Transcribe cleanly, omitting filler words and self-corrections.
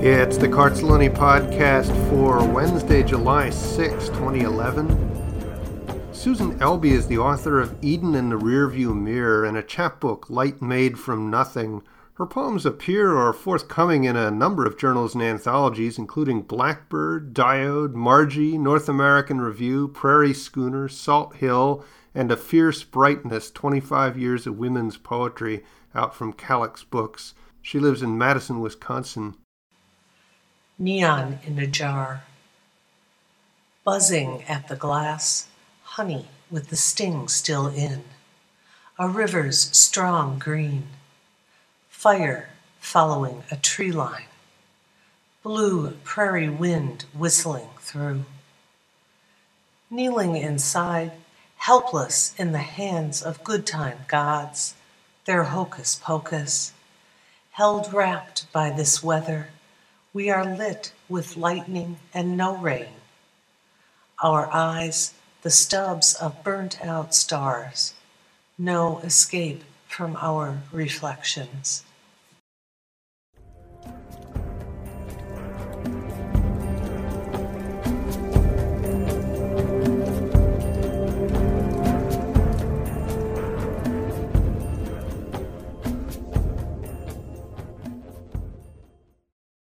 It's the Cartelloni podcast for Wednesday, July 6, 2011. Susan Elby is the author of Eden in the Rearview Mirror and a chapbook, Light Made from Nothing. Her poems appear or are forthcoming in a number of journals and anthologies, including Blackbird, Diode, Margie, North American Review, Prairie Schooner, Salt Hill, and A Fierce Brightness, 25 Years of Women's Poetry, out from Calyx Books. She lives in Madison, Wisconsin. Neon in a jar. Buzzing at the glass, honey with the sting still in. A river's strong green. Fire following a tree line. Blue prairie wind whistling through. Kneeling inside, helpless in the hands of good time gods, their hocus pocus. Held wrapped by this weather, we are lit with lightning and no rain. Our eyes, the stubs of burnt out stars. No escape from our reflections.